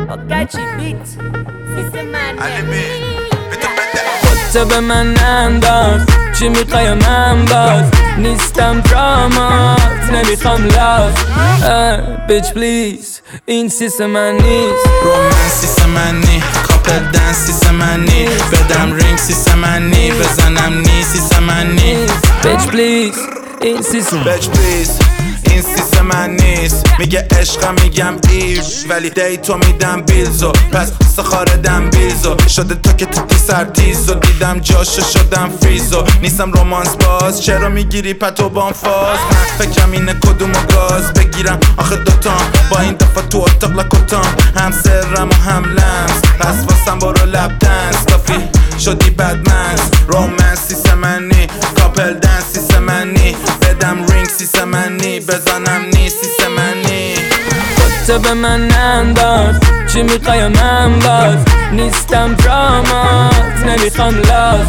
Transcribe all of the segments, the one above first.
خودتو به من انداز، چی میخوای من باز؟ نیستم درامات، نمیخوام لاف. بیچ پلیز این سیس من نیست. رومن سیس من نی، کاپل دنس سیس من نی، بدم رینگ سیس من نی، بزنم نی سیس من نی. بیچ پلیز این سیس بیچ پلیز این سیس من نیست. میگه عشقم میگم ایر، ولی دیتو میدم بیلزو، پس سخاردم بیلزو. شده تو که تو سرتیزو، دیدم جاشو شدم فریزو. نیستم رومانس باز، چرا میگیری پتو بام فاز؟ من فکرم اینه کدومو گاز بگیرم آخه دوتام، با این دفعه تو اتاق لکوتام، هم سرم و هم لمس. پس واسم برو لب دنس، کافی شدی بدمنس. رومانس سیس من نی، کاپل دنس سیس من نی، بدم رینگ سیس من نی، بزنم نی سیس من نی. خودتو به من انداز، چی میخوای من باز؟ نیستم درامات، نمیخوام لاف.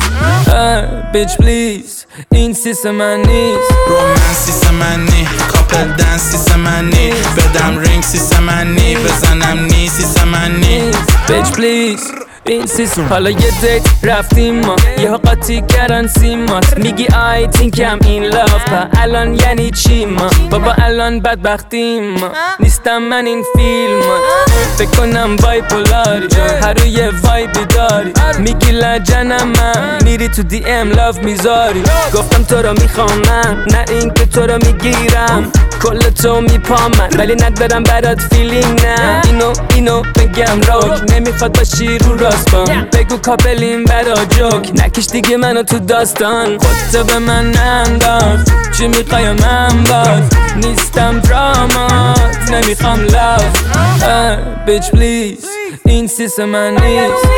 بیچ پلیز این سیس من نیست. رومن سیس من نی، کاپل دنس سیس من نی، بدم رینگ سیس من نی، بزنم نی سیس من نی. بیچ پلیز این سیس. حالا یه دیت رفتیم ما، یه قاطی کردن سیمات. میگی آی تینکم این لاف، الان یعنی چی ما؟ بابا الان بدبختیم ما، نیستم من این فیلمات. فکر کنم بایپولاری، هر روی وایبی داری. میگی لجنم من، میری تو دی ام لاف میذاری. گفتم تو رو میخوام من، نه این که تو رو میگیرم. کل تو میپام من، ولی ندارم برات فیلینگ. نه اینو بگم روک، نمیخواد باشی رو راست بام. بگو کاپلیم برا جوک، نکش دیگه منو تو داستان. خودتو به من انداز، چی میخوای من باز؟ نیستم درامات، نمیخوام لاف. بیچ پلیز این سیس من نیست.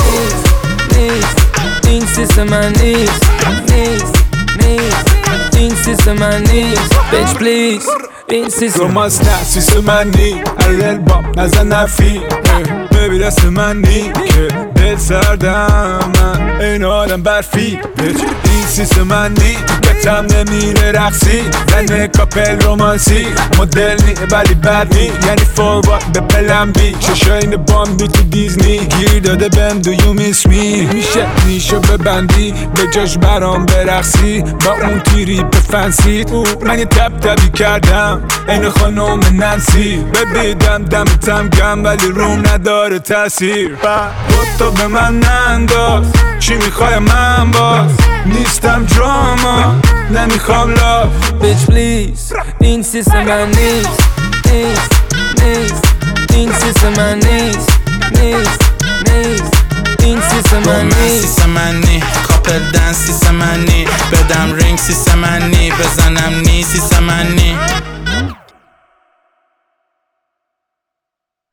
این سیس من نیست. این سیس من نیست. بیچ پلیز این سیس. رومانس نه سیس من نی، ارل باب نزن نفی. ببی دست من نی که دل سردم، من این آدم برفی. این سیس من نی، بتم نمیره رقصی. زن کاپل رومانسی، مدل نی ولی بد نی، یعنی فوروارد به پلم بی. چشاین بامبی تو دیزنی، گیر داده بهم دو یو میس می. میشه نیشو ببندی، به جاش برام برقصی. با اون تیری به فنسی، من یه تبی کردم این خانوم ننسی. ببیدم دمتم گم ولی روم نداره تاثیر. تو به من ننداز، چی میخوای من باز؟ نیستم دراما، نمیخوام لاف. بیچ پلیز این سیس من نیست. این سیس من نیست. این سیس من نیست. سیس من نی، کاپل دنس سیس من نی، بدم رینگ سیس من نی، بزنم نی سیس من نی.